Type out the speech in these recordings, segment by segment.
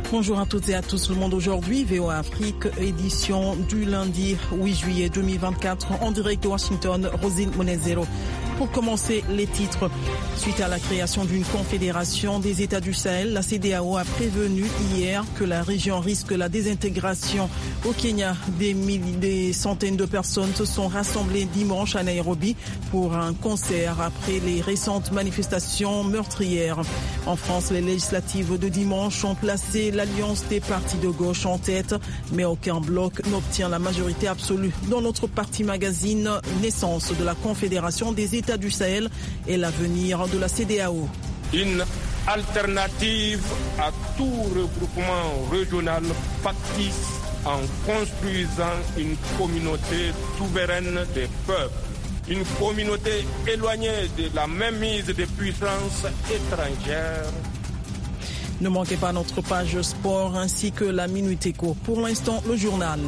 Bonjour à toutes et à tous. Le monde aujourd'hui, VOA Afrique, édition du lundi 8 juillet 2024, en direct de Washington, Rosine Monezero. Pour commencer, les titres. Suite à la création d'une confédération des États du Sahel, la CEDEAO a prévenu hier que la région risque la désintégration. Au Kenya, des centaines de personnes se sont rassemblées dimanche à Nairobi pour un concert après les récentes manifestations meurtrières. En France, les législatives de dimanche ont placé l'alliance des partis de gauche en tête, mais aucun bloc n'obtient la majorité absolue. Dans notre partie magazine, naissance de la Confédération des États du Sahel et l'avenir de la CEDEAO. Une alternative à tout regroupement régional factice en construisant une communauté souveraine des peuples, une communauté éloignée de la mainmise des puissances étrangères. Ne manquez pas notre page sport ainsi que la Minute Éco. Pour l'instant, le journal.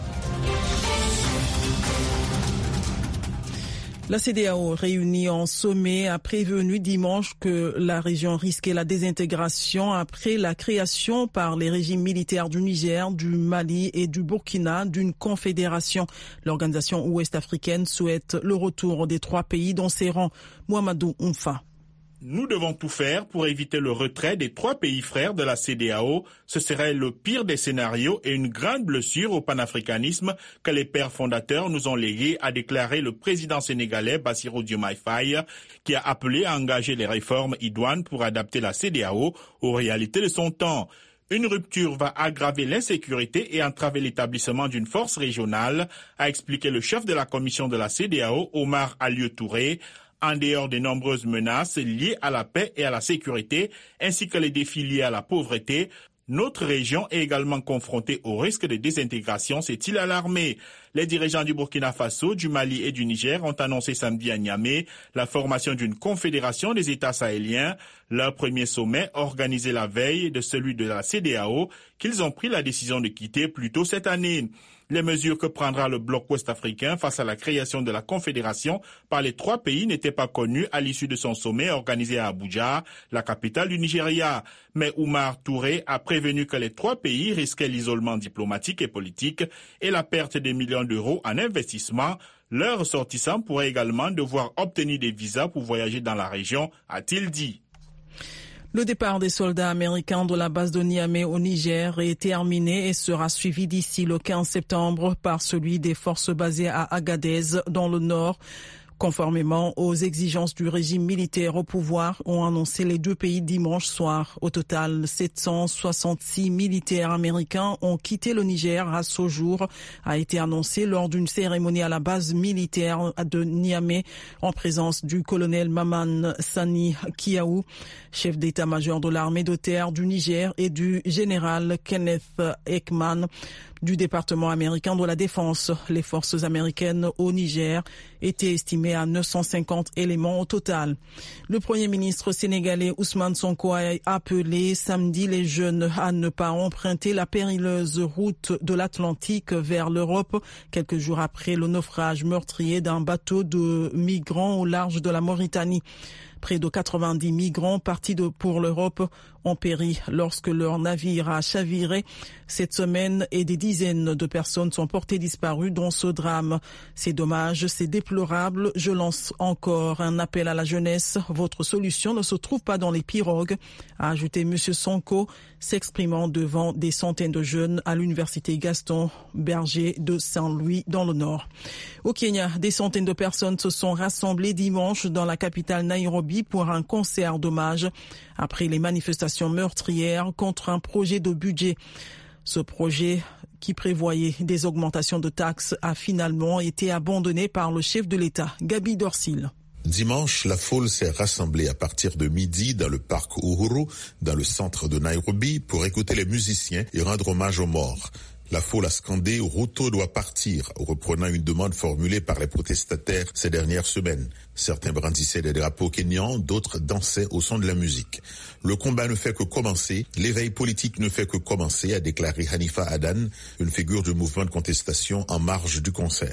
La CEDEAO, réunie en sommet, a prévenu dimanche que la région risquait la désintégration après la création par les régimes militaires du Niger, du Mali et du Burkina d'une confédération. L'organisation ouest-africaine souhaite le retour des trois pays dans ses rangs. Mouamadou Oumfa. Nous devons tout faire pour éviter le retrait des trois pays frères de la CEDEAO. Ce serait le pire des scénarios et une grande blessure au panafricanisme que les pères fondateurs nous ont légué, a déclaré le président sénégalais Bassirou Diomaye Faye, qui a appelé à engager les réformes idoines pour adapter la CEDEAO aux réalités de son temps. Une rupture va aggraver l'insécurité et entraver l'établissement d'une force régionale, a expliqué le chef de la commission de la CEDEAO, Omar Alieu Touré. En dehors des nombreuses menaces liées à la paix et à la sécurité, ainsi que les défis liés à la pauvreté, notre région est également confrontée au risque de désintégration, s'est-il alarmé. Les dirigeants du Burkina Faso, du Mali et du Niger ont annoncé samedi à Niamey la formation d'une confédération des États sahéliens, leur premier sommet organisé la veille de celui de la CEDEAO, qu'ils ont pris la décision de quitter plus tôt cette année. Les mesures que prendra le bloc ouest-africain face à la création de la confédération par les trois pays n'étaient pas connues à l'issue de son sommet organisé à Abuja, la capitale du Nigeria. Mais Oumar Touré a prévenu que les trois pays risquaient l'isolement diplomatique et politique et la perte des millions d'euros en investissement. Leurs ressortissants pourraient également devoir obtenir des visas pour voyager dans la région, a-t-il dit. Le départ des soldats américains de la base de Niamey au Niger est terminé et sera suivi d'ici le 15 septembre par celui des forces basées à Agadez dans le nord. Conformément aux exigences du régime militaire au pouvoir, ont annoncé les deux pays dimanche soir. Au total, 766 militaires américains ont quitté le Niger à ce jour, a été annoncé lors d'une cérémonie à la base militaire de Niamey en présence du colonel Maman Sani Kiaou, chef d'état-major de l'armée de terre du Niger, et du général Kenneth Ekman du département américain de la défense. Les forces américaines au Niger étaient estimées à 950 éléments au total. Le premier ministre sénégalais Ousmane Sonko a appelé samedi les jeunes à ne pas emprunter la périleuse route de l'Atlantique vers l'Europe, quelques jours après le naufrage meurtrier d'un bateau de migrants au large de la Mauritanie. Près de 90 migrants partis pour l'Europe ont péri lorsque leur navire a chaviré cette semaine et des dizaines de personnes sont portées disparues dans ce drame. C'est dommage, c'est déplorable. Je lance encore un appel à la jeunesse. Votre solution ne se trouve pas dans les pirogues, a ajouté M. Sonko, s'exprimant devant des centaines de jeunes à l'université Gaston Berger de Saint-Louis dans le Nord. Au Kenya, des centaines de personnes se sont rassemblées dimanche dans la capitale Nairobi pour un concert d'hommage après les manifestations meurtrières contre un projet de budget. Ce projet, qui prévoyait des augmentations de taxes, a finalement été abandonné par le chef de l'État, Gabi Dorsil. Dimanche, la foule s'est rassemblée à partir de midi dans le parc Uhuru, dans le centre de Nairobi, pour écouter les musiciens et rendre hommage aux morts. La foule a scandé « Ruto doit partir », reprenant une demande formulée par les protestataires ces dernières semaines. Certains brandissaient des drapeaux kenyans, d'autres dansaient au son de la musique. Le combat ne fait que commencer, l'éveil politique ne fait que commencer, a déclaré Hanifa Adan, une figure du mouvement de contestation en marge du concert.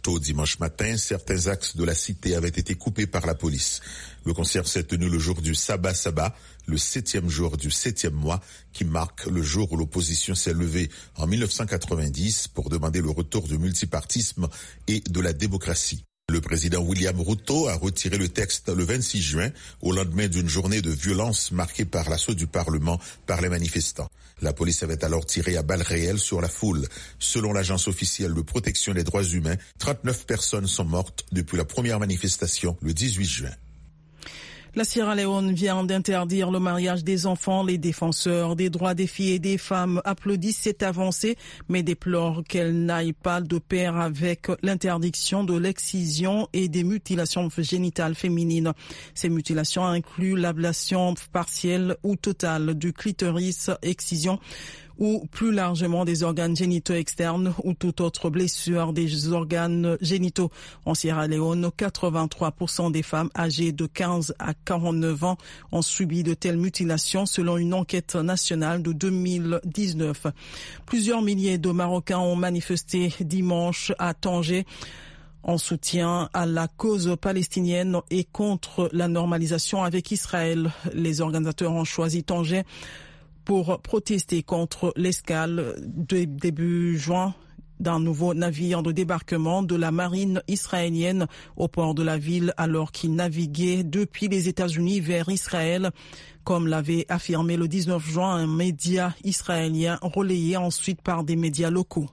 Tôt dimanche matin, certains axes de la cité avaient été coupés par la police. Le concert s'est tenu le jour du Sabbat Sabbat, le 7e jour du 7e mois, qui marque le jour où l'opposition s'est levée en 1990 pour demander le retour du multipartisme et de la démocratie. Le président William Ruto a retiré le texte le 26 juin, au lendemain d'une journée de violence marquée par l'assaut du Parlement par les manifestants. La police avait alors tiré à balles réelles sur la foule. Selon l'agence officielle de protection des droits humains, 39 personnes sont mortes depuis la première manifestation le 18 juin. La Sierra Leone vient d'interdire le mariage des enfants. Les défenseurs des droits des filles et des femmes applaudissent cette avancée, mais déplorent qu'elle n'aille pas de pair avec l'interdiction de l'excision et des mutilations génitales féminines. Ces mutilations incluent l'ablation partielle ou totale du clitoris, excision ou plus largement des organes génitaux externes ou toute autre blessure des organes génitaux. En Sierra Leone, 83% des femmes âgées de 15 à 49 ans ont subi de telles mutilations selon une enquête nationale de 2019. Plusieurs milliers de Marocains ont manifesté dimanche à Tanger en soutien à la cause palestinienne et contre la normalisation avec Israël. Les organisateurs ont choisi Tanger pour protester contre l'escale de début juin d'un nouveau navire de débarquement de la marine israélienne au port de la ville alors qu'il naviguait depuis les États-Unis vers Israël, comme l'avait affirmé le 19 juin un média israélien relayé ensuite par des médias locaux.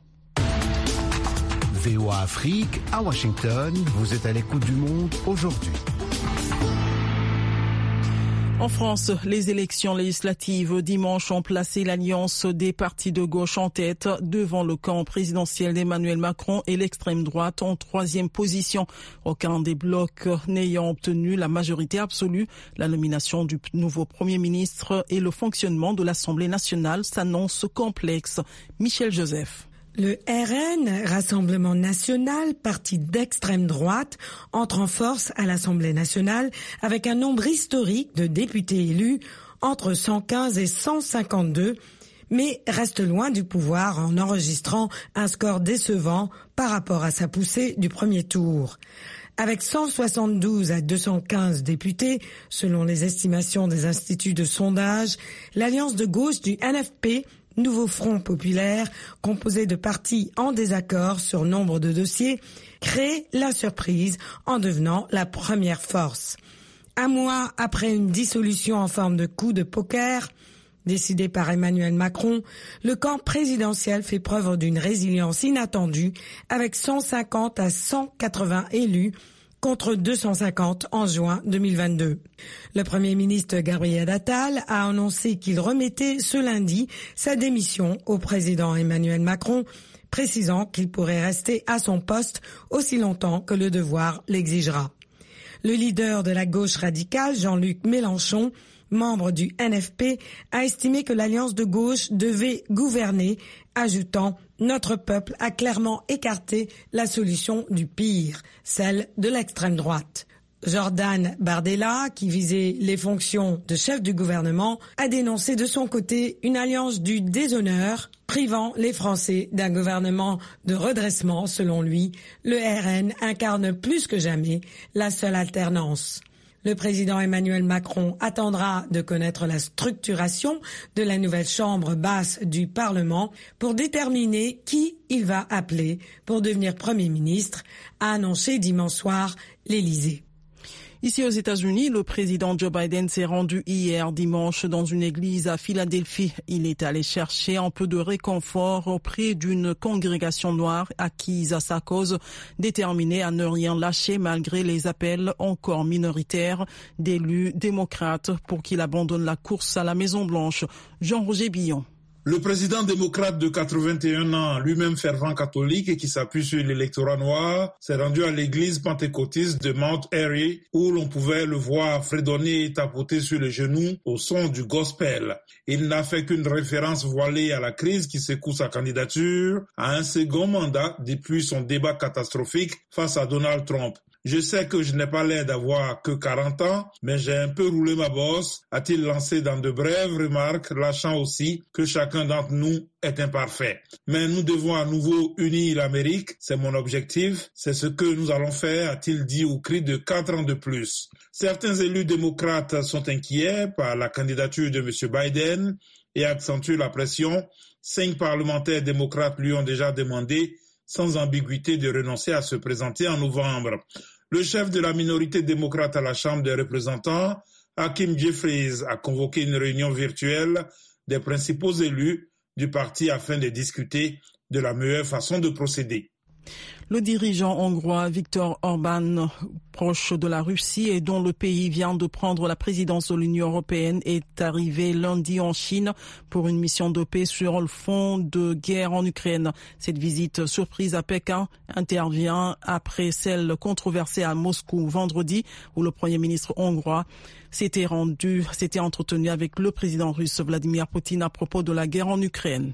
VOA Afrique, à Washington, vous êtes à l'écoute du monde aujourd'hui. En France, les élections législatives dimanche ont placé l'alliance des partis de gauche en tête devant le camp présidentiel d'Emmanuel Macron et l'extrême droite en troisième position. Aucun des blocs n'ayant obtenu la majorité absolue, la nomination du nouveau Premier ministre et le fonctionnement de l'Assemblée nationale s'annoncent complexes. Michel Joseph. Le RN, Rassemblement national, parti d'extrême droite, entre en force à l'Assemblée nationale avec un nombre historique de députés élus, entre 115 et 152, mais reste loin du pouvoir en enregistrant un score décevant par rapport à sa poussée du premier tour. Avec 172 à 215 députés, selon les estimations des instituts de sondage, l'alliance de gauche du NFP, Nouveau Front Populaire, composé de partis en désaccord sur nombre de dossiers, crée la surprise en devenant la première force. Un mois après une dissolution en forme de coup de poker, décidé par Emmanuel Macron, le camp présidentiel fait preuve d'une résilience inattendue avec 150 à 180 élus contre 250 en juin 2022. Le Premier ministre Gabriel Attal a annoncé qu'il remettait ce lundi sa démission au président Emmanuel Macron, précisant qu'il pourrait rester à son poste aussi longtemps que le devoir l'exigera. Le leader de la gauche radicale, Jean-Luc Mélenchon, membre du NFP, a estimé que l'alliance de gauche devait gouverner, ajoutant « Notre peuple a clairement écarté la solution du pire, celle de l'extrême droite ». Jordan Bardella, qui visait les fonctions de chef du gouvernement, a dénoncé de son côté une alliance du déshonneur, privant les Français d'un gouvernement de redressement. Selon lui, le RN incarne plus que jamais la seule alternance. Le président Emmanuel Macron attendra de connaître la structuration de la nouvelle chambre basse du Parlement pour déterminer qui il va appeler pour devenir Premier ministre, a annoncé dimanche soir l'Élysée. Ici aux États-Unis, le président Joe Biden s'est rendu hier dimanche dans une église à Philadelphie. Il est allé chercher un peu de réconfort auprès d'une congrégation noire acquise à sa cause, déterminée à ne rien lâcher malgré les appels encore minoritaires d'élus démocrates pour qu'il abandonne la course à la Maison-Blanche. Jean-Roger Billon. Le président démocrate de 81 ans, lui-même fervent catholique et qui s'appuie sur l'électorat noir, s'est rendu à l'église pentecôtiste de Mount Airy où l'on pouvait le voir fredonner et tapoter sur les genoux au son du gospel. Il n'a fait qu'une référence voilée à la crise qui secoue sa candidature à un second mandat depuis son débat catastrophique face à Donald Trump. Je sais que je n'ai pas l'air d'avoir que 40 ans, mais j'ai un peu roulé ma bosse, a-t-il lancé dans de brèves remarques, lâchant aussi que chacun d'entre nous est imparfait. Mais nous devons à nouveau unir l'Amérique, c'est mon objectif, c'est ce que nous allons faire, a-t-il dit au cri de 4 ans de plus. Certains élus démocrates sont inquiets par la candidature de M. Biden et accentuent la pression. 5 parlementaires démocrates lui ont déjà demandé sans ambiguïté de renoncer à se présenter en novembre. Le chef de la minorité démocrate à la Chambre des représentants, Hakeem Jeffries, a convoqué une réunion virtuelle des principaux élus du parti afin de discuter de la meilleure façon de procéder. Le dirigeant hongrois Viktor Orban, proche de la Russie et dont le pays vient de prendre la présidence de l'Union européenne, est arrivé lundi en Chine pour une mission de paix sur le fond de guerre en Ukraine. Cette visite surprise à Pékin intervient après celle controversée à Moscou vendredi où le Premier ministre hongrois s'était entretenu avec le président russe Vladimir Poutine à propos de la guerre en Ukraine.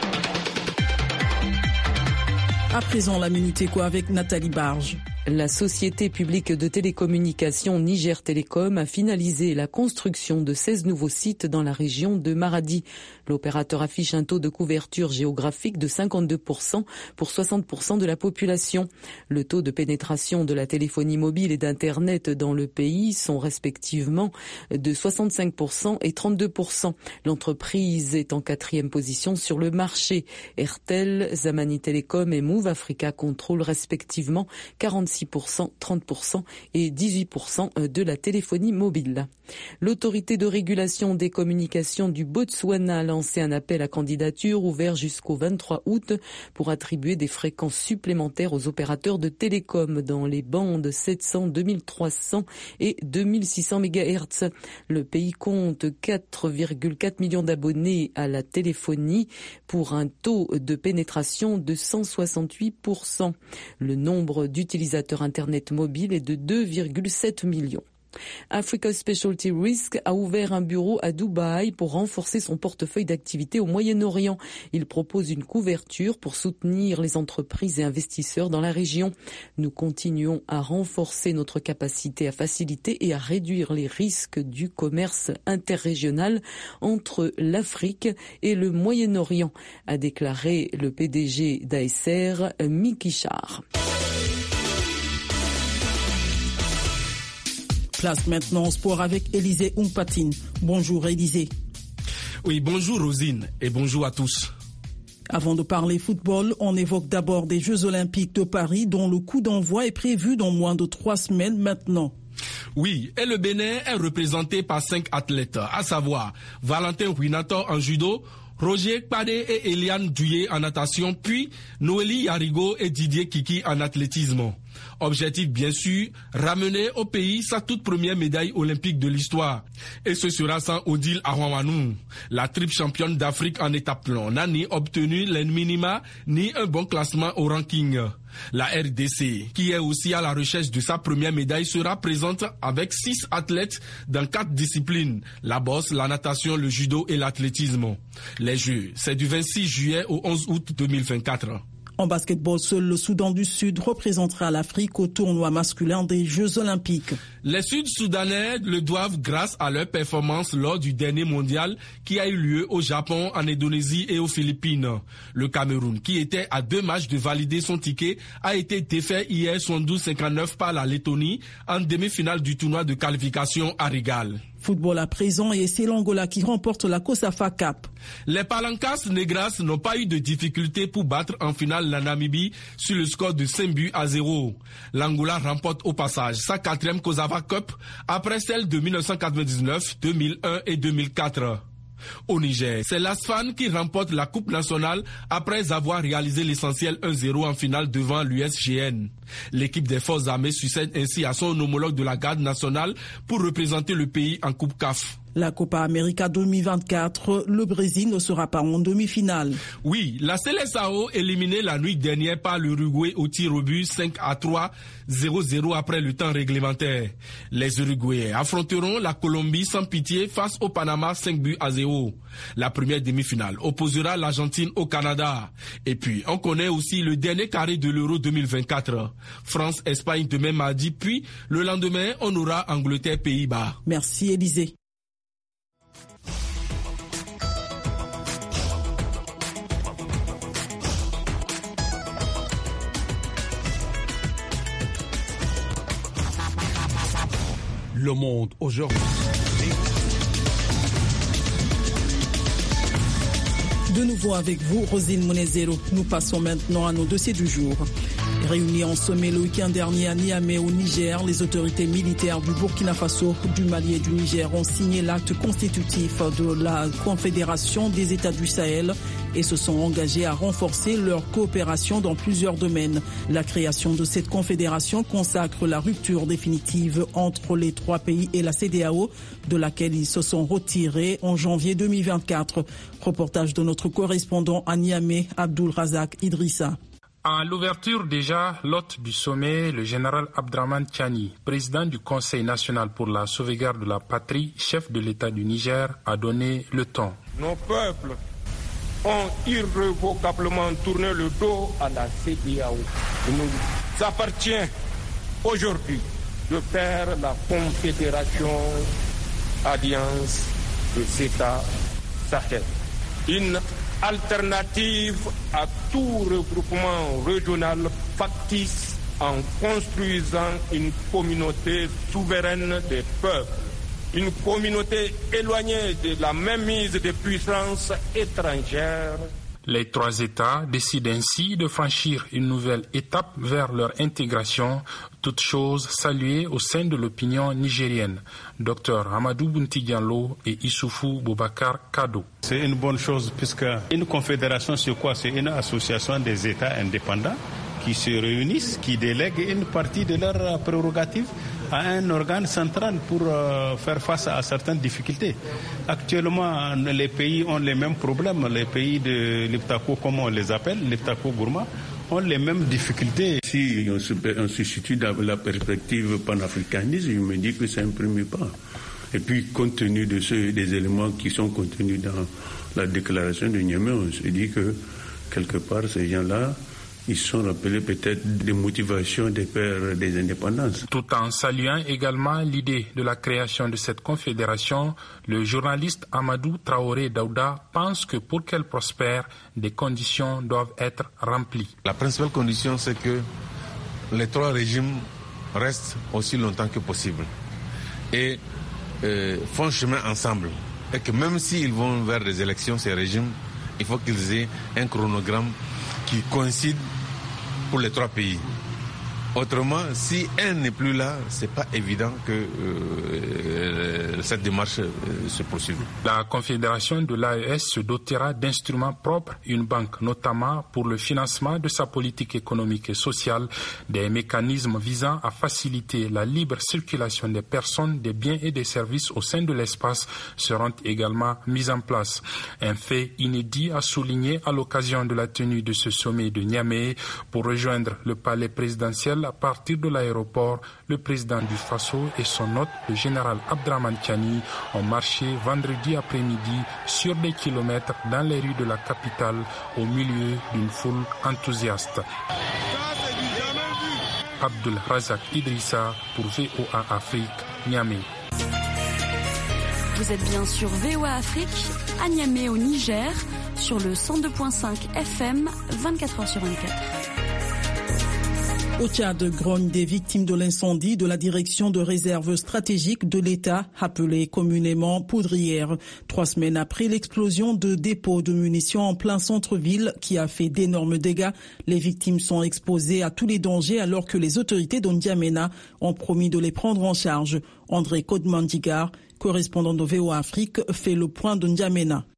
À présent, la Minute Éco avec Nathalie Barge. La société publique de télécommunications Niger Telecom a finalisé la construction de 16 nouveaux sites dans la région de Maradi. L'opérateur affiche un taux de couverture géographique de 52% pour 60% de la population. Le taux de pénétration de la téléphonie mobile et d'Internet dans le pays sont respectivement de 65% et 32%. L'entreprise est en 4e position sur le marché. Airtel, Zamani Telecom et Move Africa contrôlent respectivement 46%, 30% et 18% de la téléphonie mobile. L'autorité de régulation des communications du Botswana a lancé un appel à candidature ouvert jusqu'au 23 août pour attribuer des fréquences supplémentaires aux opérateurs de télécom dans les bandes 700, 2300 et 2600 MHz. Le pays compte 4,4 millions d'abonnés à la téléphonie pour un taux de pénétration de 168%. Le nombre d'utilisateurs Internet mobile est de 2,7 millions. Africa Specialty Risk a ouvert un bureau à Dubaï pour renforcer son portefeuille d'activités au Moyen-Orient. Il propose une couverture pour soutenir les entreprises et investisseurs dans la région. Nous continuons à renforcer notre capacité à faciliter et à réduire les risques du commerce interrégional entre l'Afrique et le Moyen-Orient, a déclaré le PDG d'ASR, Mickey Char. Place maintenant au sport avec Élisée Umpatine. Bonjour Élisée. Oui, bonjour Rosine et bonjour à tous. Avant de parler football, on évoque d'abord des Jeux Olympiques de Paris dont le coup d'envoi est prévu dans moins de 3 semaines maintenant. Oui, et le Bénin est représenté par 5 athlètes, à savoir Valentin Huinato en judo, Roger Kpadé et Eliane Duyé en natation, puis Noélie Yarigo et Didier Kiki en athlétisme. Objectif bien sûr, ramener au pays sa toute première médaille olympique de l'histoire. Et ce sera sans Odile Ahouanou. La triple championne d'Afrique en étapplon n'a ni obtenu les minima ni un bon classement au ranking. La RDC, qui est aussi à la recherche de sa première médaille, sera présente avec 6 athlètes dans 4 disciplines, la bosse, la natation, le judo et l'athlétisme. Les Jeux, c'est du 26 juillet au 11 août 2024. En basketball, seul le Soudan du Sud représentera l'Afrique au tournoi masculin des Jeux Olympiques. Les Sud-Soudanais le doivent grâce à leur performance lors du dernier mondial qui a eu lieu au Japon, en Indonésie et aux Philippines. Le Cameroun, qui était à 2 matchs de valider son ticket, a été défait hier 72-59 par la Lettonie en demi-finale du tournoi de qualification à Rigal. Football à présent et c'est l'Angola qui remporte la COSAFA Cup. Les Palancas Negras n'ont pas eu de difficulté pour battre en finale la Namibie sur le score de 5-0. L'Angola remporte au passage sa 4e COSAFA Cup après celle de 1999, 2001 et 2004. Au Niger, c'est l'Asfan qui remporte la Coupe nationale après avoir réalisé l'essentiel 1-0 en finale devant l'USGN. L'équipe des forces armées succède ainsi à son homologue de la garde nationale pour représenter le pays en Coupe CAF. La Copa América 2024, le Brésil ne sera pas en demi-finale. Oui, la Seleção éliminée la nuit dernière par l'Uruguay au tir au but 5-3, 0-0 après le temps réglementaire. Les Uruguayens affronteront la Colombie sans pitié face au Panama 5-0. La première demi-finale opposera l'Argentine au Canada. Et puis, on connaît aussi le dernier carré de l'Euro 2024. France-Espagne demain mardi, puis le lendemain, on aura Angleterre-Pays-Bas. Merci Élisée. Le Monde aujourd'hui. De nouveau avec vous, Rosine Monezero. Nous passons maintenant à nos dossiers du jour. Réunis en sommet le week-end dernier à Niamey au Niger, les autorités militaires du Burkina Faso, du Mali et du Niger ont signé l'acte constitutif de la Confédération des États du Sahel et se sont engagés à renforcer leur coopération dans plusieurs domaines. La création de cette confédération consacre la rupture définitive entre les trois pays et la CEDEAO, de laquelle ils se sont retirés en janvier 2024. Reportage de notre correspondant à Niamey, Abdul Razak Idrissa. À l'ouverture déjà, l'hôte du sommet, le général Abdraman Tiani, président du Conseil national pour la sauvegarde de la patrie, chef de l'État du Niger, a donné le ton. Nos peuples ont irrévocablement tourné le dos à la CEDEAO. Il nous appartient aujourd'hui de faire la confédération alliance des États Sahel. Une alternative à tout regroupement régional factice en construisant une communauté souveraine des peuples, une communauté éloignée de la mainmise des puissances étrangères. Les trois États décident ainsi de franchir une nouvelle étape vers leur intégration, toute chose saluée au sein de l'opinion nigérienne. Dr Amadou Bounti Diallo et Issoufou Boubacar Kado. C'est une bonne chose puisque une confédération, c'est quoi? C'est une association des États indépendants qui se réunissent, qui délèguent une partie de leurs prérogatives à un organe central pour faire face à certaines difficultés. Actuellement, les pays ont les mêmes problèmes. Les pays de l'Iptako, comme on les appelle, l'Iptako Gourma, ont les mêmes difficultés. Si on se situe dans la perspective panafricaniste, je me dis que c'est un premier pas. Et puis, compte tenu des éléments qui sont contenus dans la déclaration de Niamey, on se dit que, quelque part, ces gens-là, ils sont rappelés peut-être des motivations des pères des indépendances. Tout en saluant également l'idée de la création de cette confédération, le journaliste Amadou Traoré Daouda pense que pour qu'elle prospère, des conditions doivent être remplies. La principale condition, c'est que les trois régimes restent aussi longtemps que possible et font chemin ensemble. Et que même s'ils vont vers des élections, ces régimes, il faut qu'ils aient un chronogramme qui coïncide pour les trois pays. Autrement, si un n'est plus là, c'est pas évident que cette démarche se poursuive. La Confédération de l'AES se dotera d'instruments propres, une banque notamment pour le financement de sa politique économique et sociale, des mécanismes visant à faciliter la libre circulation des personnes, des biens et des services au sein de l'espace seront également mis en place. Un fait inédit à souligner à l'occasion de la tenue de ce sommet de Niamey. Pour rejoindre le palais présidentiel à partir de l'aéroport, le président du Faso et son hôte, le général Abdraman Tiani, ont marché vendredi après-midi sur des kilomètres dans les rues de la capitale au milieu d'une foule enthousiaste. Abdul Razak Idrissa pour VOA Afrique, Niamey. Vous êtes bien sur VOA Afrique, à Niamey au Niger, sur le 102.5 FM, 24h sur 24. Au Tchad, grogne des victimes de l'incendie de la direction de réserve stratégique de l'État, appelée communément Poudrière. 3 semaines après l'explosion de dépôts de munitions en plein centre-ville qui a fait d'énormes dégâts, les victimes sont exposées à tous les dangers alors que les autorités d'Ondiamena ont promis de les prendre en charge. André Kodmandigar, correspondant de VOA Afrique, fait le point d'Ondiamena.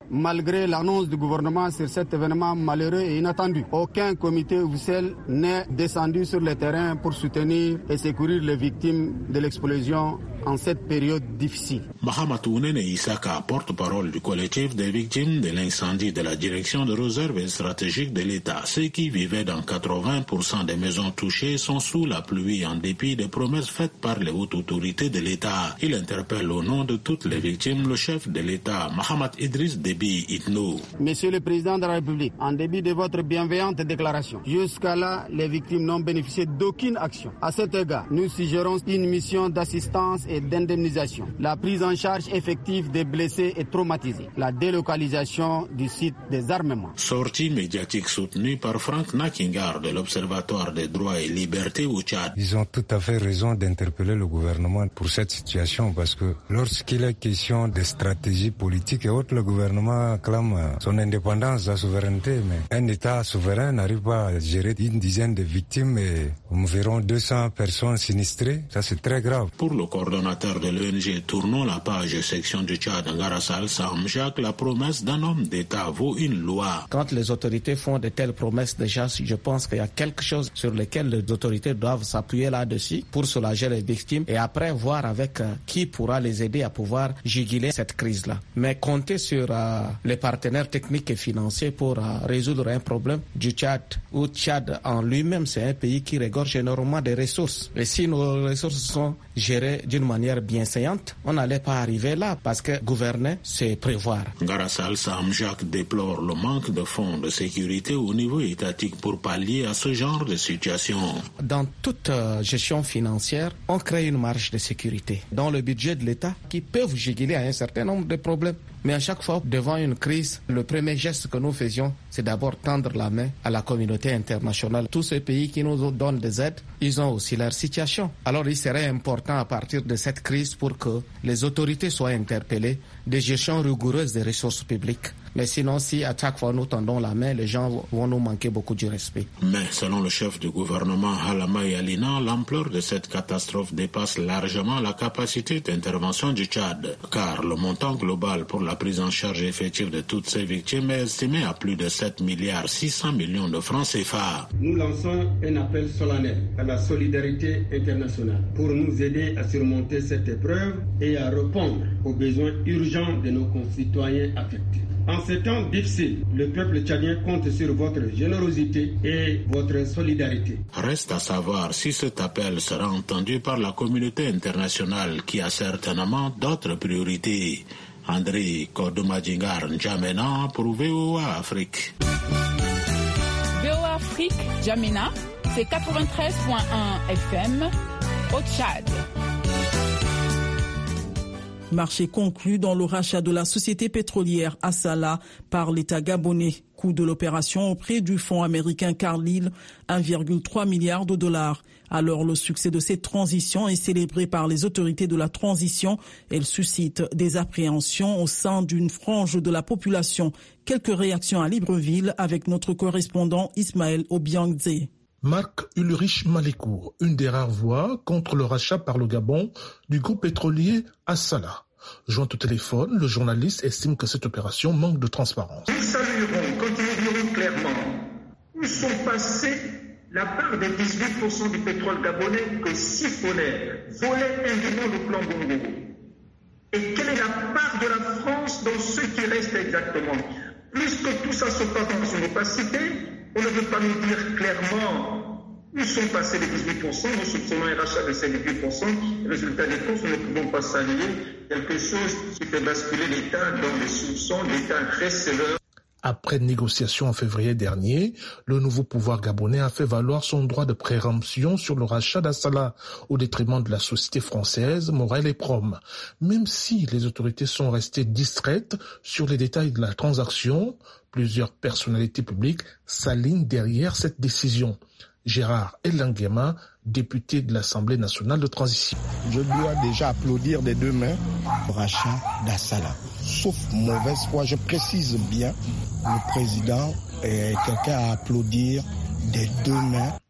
malgré l'annonce du gouvernement sur cet événement malheureux et inattendu. Aucun comité officiel n'est descendu sur le terrain pour soutenir et secourir les victimes de l'explosion en cette période difficile. Mahamatounen Isaka, porte-parole du collectif des victimes de l'incendie de la direction de réserve stratégique de l'État. Ceux qui vivaient dans 80% des maisons touchées sont sous la pluie en dépit des promesses faites par les hautes autorités de l'État. Il interpelle au nom de toutes les victimes le chef de l'État, Mahamat Idriss Déby Itno. Monsieur le Président de la République, en dépit de votre bienveillante déclaration, jusqu'à là, les victimes n'ont bénéficié d'aucune action. À cet égard, nous suggérons une mission d'assistance et d'indemnisation, la prise en charge effective des blessés et traumatisés, la délocalisation du site des armements. Sortie médiatique soutenue par Frank Nakingar de l'Observatoire des droits et libertés au Tchad. Ils ont tout à fait raison d'interpeller le gouvernement pour cette situation parce que lorsqu'il est question de stratégie politique et autres, le gouvernement clame son indépendance, sa souveraineté, mais un État souverain n'arrive pas à gérer une dizaine de victimes et environ 200 personnes sinistrées. Ça, c'est très grave. Pour le coordonnateur de l'ONG Tournons la page section du Tchad, Ngarassal Sam Jacques, la promesse d'un homme d'État vaut une loi. Quand les autorités font de telles promesses, déjà, je pense qu'il y a quelque chose sur lequel les autorités doivent s'appuyer là-dessus pour soulager les victimes et après voir avec qui pourra les aider à pouvoir juguler cette crise-là. Mais compter sur les partenaires techniques et financiers pour résoudre un problème du Tchad, où Tchad en lui-même, c'est un pays qui regorge énormément de ressources. Et si nos ressources sont gérées d'une manière bienséante, on n'allait pas arriver là parce que gouverner, c'est prévoir. Ngarassal Sam Jacques déplore le manque de fonds de sécurité au niveau étatique pour pallier à ce genre de situation. Dans toute gestion financière, on crée une marge de sécurité dans le budget de l'État qui peuvent juguler à un certain nombre de problèmes. Mais à chaque fois, devant une crise, le premier geste que nous faisions, c'est d'abord tendre la main à la communauté internationale. Tous ces pays qui nous donnent des aides, ils ont aussi leur situation. Alors il serait important à partir de cette crise pour que les autorités soient interpellées des gestions rigoureuses des ressources publiques. Mais sinon, si à chaque fois nous tendons la main, les gens vont nous manquer beaucoup du respect. Mais selon le chef du gouvernement Halama Yalina, l'ampleur de cette catastrophe dépasse largement la capacité d'intervention du Tchad. Car le montant global pour la prise en charge effective de toutes ces victimes est estimé à plus de 7,6 milliards de francs CFA. Nous lançons un appel solennel à la solidarité internationale pour nous aider à surmonter cette épreuve et à répondre aux besoins urgents de nos concitoyens affectés. En ces temps difficiles, le peuple tchadien compte sur votre générosité et votre solidarité. Reste à savoir si cet appel sera entendu par la communauté internationale qui a certainement d'autres priorités. André Kodomadjingar N'Djamena pour VOA Afrique. VOA Afrique, N'Djamena, c'est 93.1 FM au Tchad. Marché conclu dans le rachat de la société pétrolière Assala par l'État gabonais. Coût de l'opération auprès du fonds américain Carlyle, 1,3 milliard de dollars. Alors le succès de cette transition est célébré par les autorités de la transition. Elle suscite des appréhensions au sein d'une frange de la population. Quelques réactions à Libreville avec notre correspondant Ismaël Obiangze. Marc Ulrich Malekour, une des rares voix contre le rachat par le Gabon du groupe pétrolier Assala. Joint au téléphone, le journaliste estime que cette opération manque de transparence. Nous saluerons quand ils diront clairement où sont passés la part des 18% du pétrole gabonais que siphonnait, volait indûment le plan Bongo. Et quelle est la part de la France dans ce qui reste exactement? Puisque tout ça se passe dans une opacité, on ne veut pas nous dire clairement où sont passés les 18%, nous soupçonnons un rachat de ces 18%, résultat des courses, nous ne pouvons pas saluer quelque chose qui fait basculer l'État dans les soupçons, l'État receveur. Après négociation en février dernier, le nouveau pouvoir gabonais a fait valoir son droit de préemption sur le rachat d'Assala au détriment de la société française Morel et Prom. Même si les autorités sont restées distraites sur les détails de la transaction, plusieurs personnalités publiques s'alignent derrière cette décision. Gérard Elangema, député de l'Assemblée nationale de transition. Je dois déjà applaudir des deux mains le rachat d'Assala. Sauf mauvaise foi, je précise bien, le président est quelqu'un à applaudir des deux mains.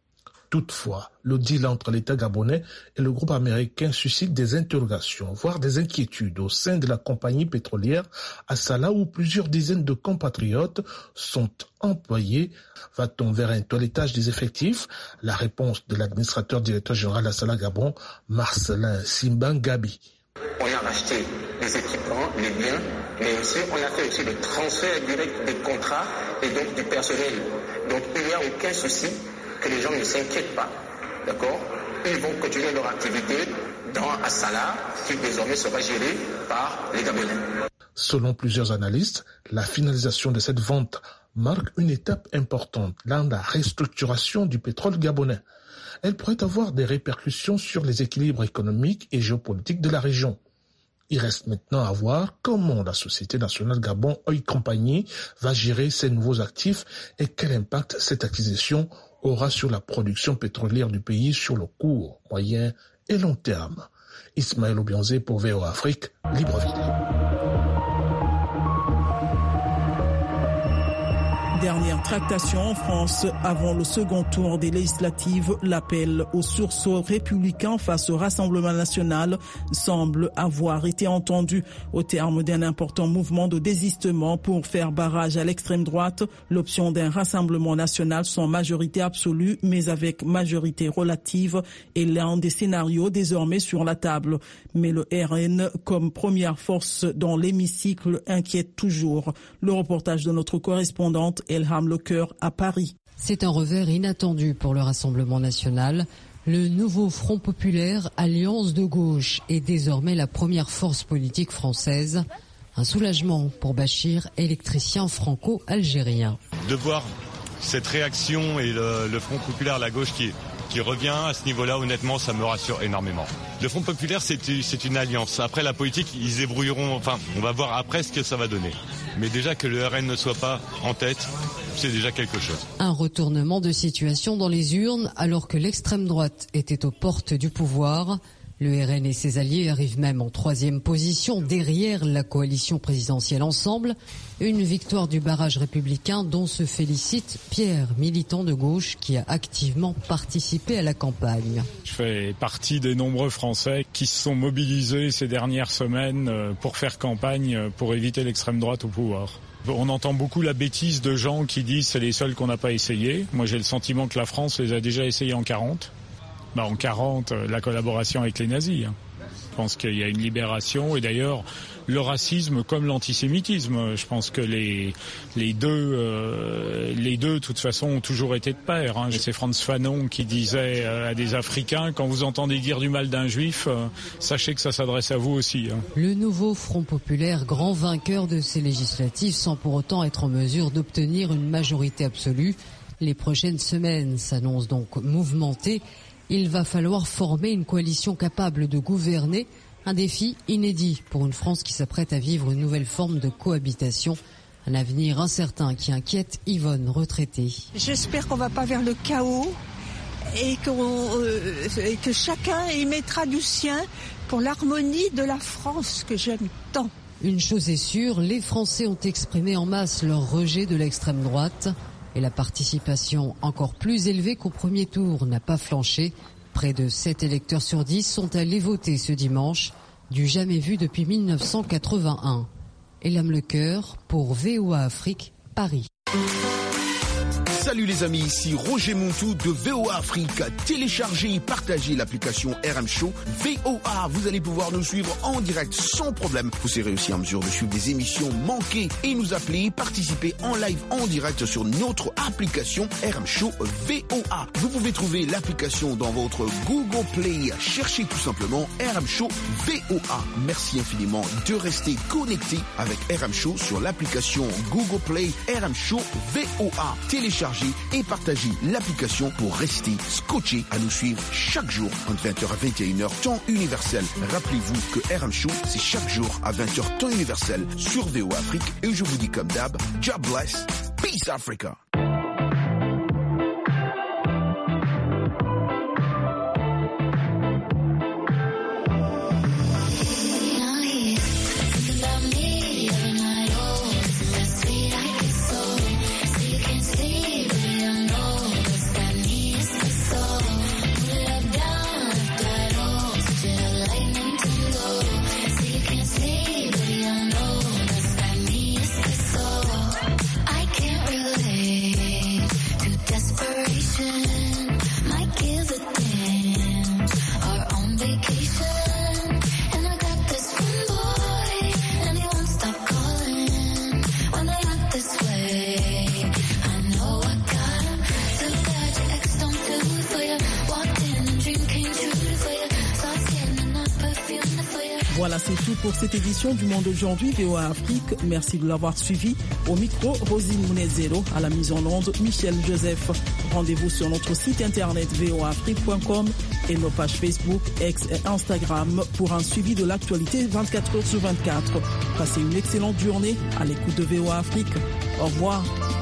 Toutefois, le deal entre l'État gabonais et le groupe américain suscite des interrogations, voire des inquiétudes au sein de la compagnie pétrolière Assala où plusieurs dizaines de compatriotes sont employés. Va-t-on vers un toilettage des effectifs? La réponse de l'administrateur directeur général d'Assala Gabon, Marcelin Simbangabi. On a racheté les équipements, les biens, mais aussi on a fait aussi le transfert direct des contrats et donc du personnel. Donc il n'y a aucun souci que les gens ne s'inquiètent pas. D'accord? Ils vont continuer leur activité dans Assala, qui désormais sera gérée par les Gabonais. Selon plusieurs analystes, la finalisation de cette vente marque une étape importante dans la restructuration du pétrole gabonais. Elle pourrait avoir des répercussions sur les équilibres économiques et géopolitiques de la région. Il reste maintenant à voir comment la Société nationale Gabon Oil Company va gérer ces nouveaux actifs et quel impact cette acquisition aura sur la production pétrolière du pays sur le court, moyen et long terme. Ismaël Obianzé pour VOA Afrique, Libreville. Dernière tractation en France avant le second tour des législatives. L'appel au sursaut républicain face au Rassemblement national semble avoir été entendu au terme d'un important mouvement de désistement pour faire barrage à l'extrême droite. L'option d'un Rassemblement national sans majorité absolue mais avec majorité relative est l'un des scénarios désormais sur la table. Mais le RN comme première force dans l'hémicycle inquiète toujours. Le reportage de notre correspondante Elham Lecoeur à Paris. C'est un revers inattendu pour le Rassemblement national. Le nouveau Front populaire, alliance de gauche, est désormais la première force politique française. Un soulagement pour Bachir, électricien franco-algérien. De voir cette réaction et le Front populaire, la gauche qui revient à ce niveau-là, honnêtement, ça me rassure énormément. Le Front populaire, c'est une alliance. Après la politique, ils débrouilleront, enfin, on va voir après ce que ça va donner. Mais déjà que le RN ne soit pas en tête, c'est déjà quelque chose. Un retournement de situation dans les urnes alors que l'extrême droite était aux portes du pouvoir. Le RN et ses alliés arrivent même en 3e position derrière la coalition présidentielle Ensemble. Une victoire du barrage républicain dont se félicite Pierre, militant de gauche qui a activement participé à la campagne. Je fais partie des nombreux Français qui se sont mobilisés ces dernières semaines pour faire campagne pour éviter l'extrême droite au pouvoir. On entend beaucoup la bêtise de gens qui disent c'est les seuls qu'on n'a pas essayé. Moi j'ai le sentiment que la France les a déjà essayés en 40. En 40, la collaboration avec les nazis. Je pense qu'il y a une libération et d'ailleurs le racisme comme l'antisémitisme. Je pense que les deux de toute façon ont toujours été de pair. C'est Frantz Fanon qui disait à des Africains quand vous entendez dire du mal d'un juif, sachez que ça s'adresse à vous aussi. Le nouveau Front populaire, grand vainqueur de ces législatives sans pour autant être en mesure d'obtenir une majorité absolue. Les prochaines semaines s'annoncent donc mouvementées. Il va falloir former une coalition capable de gouverner, un défi inédit pour une France qui s'apprête à vivre une nouvelle forme de cohabitation, un avenir incertain qui inquiète Yvonne, retraitée. J'espère qu'on ne va pas vers le chaos et que chacun y mettra du sien pour l'harmonie de la France que j'aime tant. Une chose est sûre, les Français ont exprimé en masse leur rejet de l'extrême droite. Et la participation encore plus élevée qu'au premier tour n'a pas flanché. Près de 7 électeurs sur 10 sont allés voter ce dimanche, du jamais vu depuis 1981. Elham Lecoeur pour VOA Afrique, Paris. Salut les amis, ici Roger Montou de VOA Afrique. Téléchargez et partagez l'application RM Show VOA. Vous allez pouvoir nous suivre en direct sans problème. Vous serez aussi en mesure de suivre des émissions manquées et nous appeler, participer en live en direct sur notre application RM Show VOA. Vous pouvez trouver l'application dans votre Google Play. Cherchez tout simplement RM Show VOA. Merci infiniment de rester connecté avec RM Show sur l'application Google Play RM Show VOA. Téléchargez et partagez l'application pour rester scotché à nous suivre chaque jour entre 20h à 21h temps universel. Rappelez-vous que RM Show, c'est chaque jour à 20h temps universel sur VOA Afrique et je vous dis comme d'hab, God bless, peace Africa. So Voilà, c'est tout pour cette édition du Monde aujourd'hui, VOA Afrique. Merci de l'avoir suivi. Au micro, Rosine Munezero, à la mise en onde, Michel Joseph. Rendez-vous sur notre site internet voaafrique.com et nos pages Facebook, X et Instagram pour un suivi de l'actualité 24 heures sur 24. Passez une excellente journée à l'écoute de VOA Afrique. Au revoir.